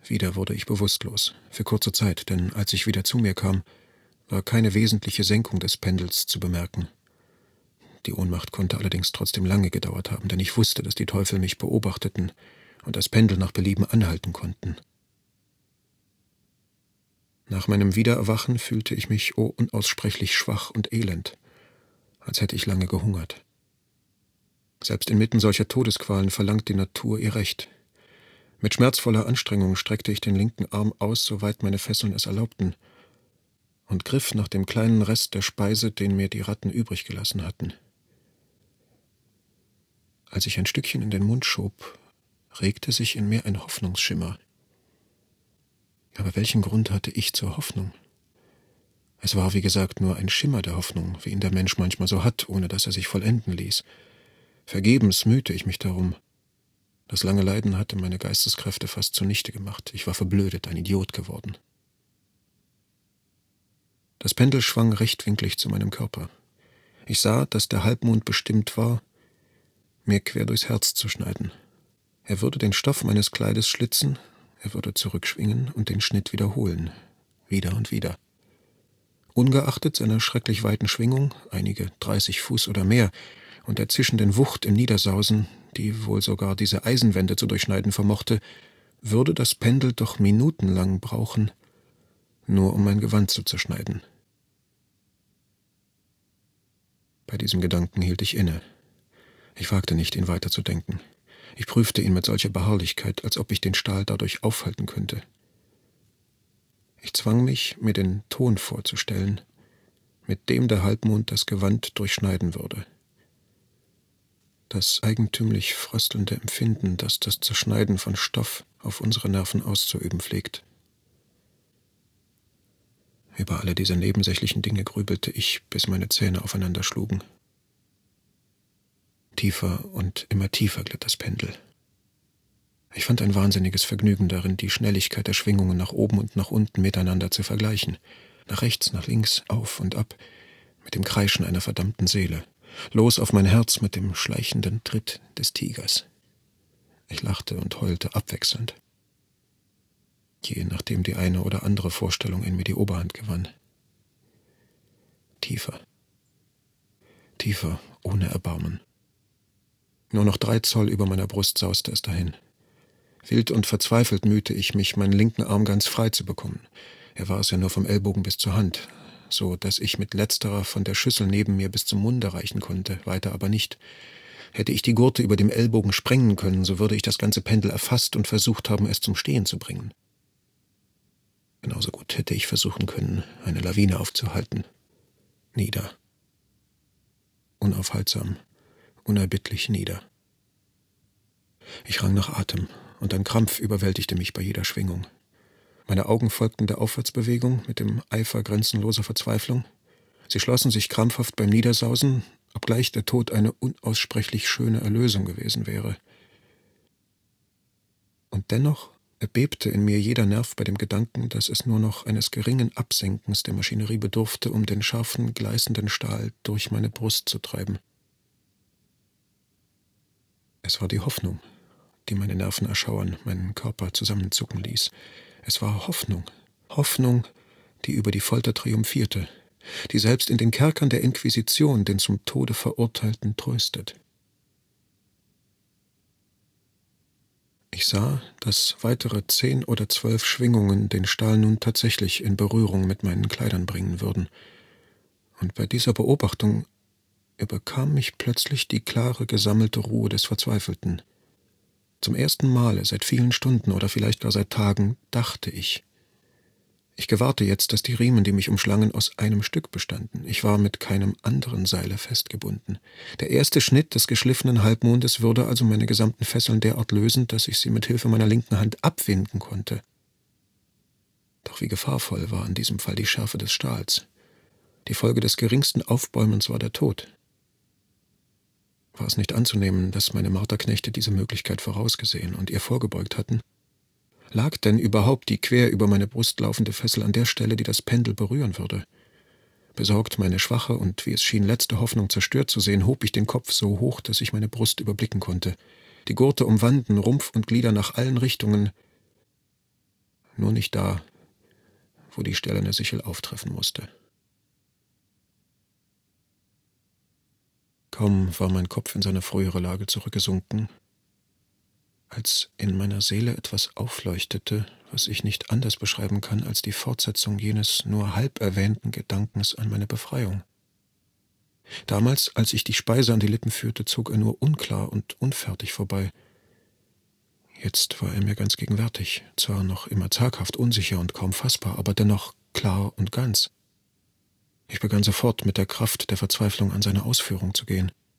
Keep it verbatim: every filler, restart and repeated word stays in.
Wieder wurde ich bewusstlos, für kurze Zeit, denn als ich wieder zu mir kam, war keine wesentliche Senkung des Pendels zu bemerken. Die Ohnmacht konnte allerdings trotzdem lange gedauert haben, denn ich wusste, dass die Teufel mich beobachteten und das Pendel nach Belieben anhalten konnten. Nach meinem Wiedererwachen fühlte ich mich oh unaussprechlich schwach und elend, als hätte ich lange gehungert. Selbst inmitten solcher Todesqualen verlangt die Natur ihr Recht. Mit schmerzvoller Anstrengung streckte ich den linken Arm aus, soweit meine Fesseln es erlaubten, und griff nach dem kleinen Rest der Speise, den mir die Ratten übrig gelassen hatten. Als ich ein Stückchen in den Mund schob, regte sich in mir ein Hoffnungsschimmer. Aber welchen Grund hatte ich zur Hoffnung? Es war, wie gesagt, nur ein Schimmer der Hoffnung, wie ihn der Mensch manchmal so hat, ohne dass er sich vollenden ließ. Vergebens mühte ich mich darum. Das lange Leiden hatte meine Geisteskräfte fast zunichte gemacht. Ich war verblödet, ein Idiot geworden. Das Pendel schwang rechtwinklig zu meinem Körper. Ich sah, dass der Halbmond bestimmt war, mir quer durchs Herz zu schneiden. Er würde den Stoff meines Kleides schlitzen, er würde zurückschwingen und den Schnitt wiederholen, wieder und wieder. Ungeachtet seiner schrecklich weiten Schwingung, einige dreißig Fuß oder mehr, und der zischenden Wucht im Niedersausen, die wohl sogar diese Eisenwände zu durchschneiden vermochte, würde das Pendel doch minutenlang brauchen, nur um mein Gewand zu zerschneiden. Bei diesem Gedanken hielt ich inne. Ich wagte nicht, ihn weiterzudenken. Ich prüfte ihn mit solcher Beharrlichkeit, als ob ich den Stahl dadurch aufhalten könnte. Ich zwang mich, mir den Ton vorzustellen, mit dem der Halbmond das Gewand durchschneiden würde. Das eigentümlich fröstelnde Empfinden, das das Zerschneiden von Stoff auf unsere Nerven auszuüben pflegt. Über alle diese nebensächlichen Dinge grübelte ich, bis meine Zähne aufeinander schlugen. Tiefer und immer tiefer glitt das Pendel. Ich fand ein wahnsinniges Vergnügen darin, die Schnelligkeit der Schwingungen nach oben und nach unten miteinander zu vergleichen, nach rechts, nach links, auf und ab, mit dem Kreischen einer verdammten Seele, los auf mein Herz mit dem schleichenden Tritt des Tigers. Ich lachte und heulte abwechselnd, je nachdem die eine oder andere Vorstellung in mir die Oberhand gewann. Tiefer, tiefer, ohne Erbarmen. Nur noch drei Zoll über meiner Brust sauste es dahin. Wild und verzweifelt mühte ich mich, meinen linken Arm ganz frei zu bekommen. Er war es ja nur vom Ellbogen bis zur Hand, so dass ich mit letzterer von der Schüssel neben mir bis zum Munde reichen konnte, weiter aber nicht. Hätte ich die Gurte über dem Ellbogen sprengen können, so würde ich das ganze Pendel erfasst und versucht haben, es zum Stehen zu bringen. Genauso gut hätte ich versuchen können, eine Lawine aufzuhalten. Nieder. Unaufhaltsam, unerbittlich nieder. Ich rang nach Atem, und ein Krampf überwältigte mich bei jeder Schwingung. Meine Augen folgten der Aufwärtsbewegung mit dem Eifer grenzenloser Verzweiflung. Sie schlossen sich krampfhaft beim Niedersausen, obgleich der Tod eine unaussprechlich schöne Erlösung gewesen wäre. Und dennoch erbebte in mir jeder Nerv bei dem Gedanken, dass es nur noch eines geringen Absenkens der Maschinerie bedurfte, um den scharfen, gleißenden Stahl durch meine Brust zu treiben. Es war die Hoffnung, die meine Nerven erschauern, meinen Körper zusammenzucken ließ. Es war Hoffnung, Hoffnung, die über die Folter triumphierte, die selbst in den Kerkern der Inquisition den zum Tode Verurteilten tröstet. Ich sah, dass weitere zehn oder zwölf Schwingungen den Stahl nun tatsächlich in Berührung mit meinen Kleidern bringen würden, und bei dieser Beobachtung überkam mich plötzlich die klare, gesammelte Ruhe des Verzweifelten. Zum ersten Male seit vielen Stunden oder vielleicht gar seit Tagen dachte ich. Ich gewahrte jetzt, dass die Riemen, die mich umschlangen, aus einem Stück bestanden. Ich war mit keinem anderen Seile festgebunden. Der erste Schnitt des geschliffenen Halbmondes würde also meine gesamten Fesseln derart lösen, dass ich sie mit Hilfe meiner linken Hand abwinden konnte. Doch wie gefahrvoll war in diesem Fall die Schärfe des Stahls. Die Folge des geringsten Aufbäumens war der Tod. War es nicht anzunehmen, dass meine Marterknechte diese Möglichkeit vorausgesehen und ihr vorgebeugt hatten? Lag denn überhaupt die quer über meine Brust laufende Fessel an der Stelle, die das Pendel berühren würde? Besorgt, meine schwache und, wie es schien, letzte Hoffnung zerstört zu sehen, hob ich den Kopf so hoch, dass ich meine Brust überblicken konnte. Die Gurte umwanden Rumpf und Glieder nach allen Richtungen. nur nicht da, wo die stählerne Sichel auftreffen musste. Kaum war mein Kopf in seine frühere Lage zurückgesunken, als in meiner Seele etwas aufleuchtete, was ich nicht anders beschreiben kann als die Fortsetzung jenes nur halb erwähnten Gedankens an meine Befreiung. Damals, als ich die Speise an die Lippen führte, zog er nur unklar und unfertig vorbei. Jetzt war er mir ganz gegenwärtig, zwar noch immer zaghaft, unsicher und kaum fassbar, aber dennoch klar und ganz. Ich begann sofort mit der Kraft der Verzweiflung an seine Ausführung zu gehen.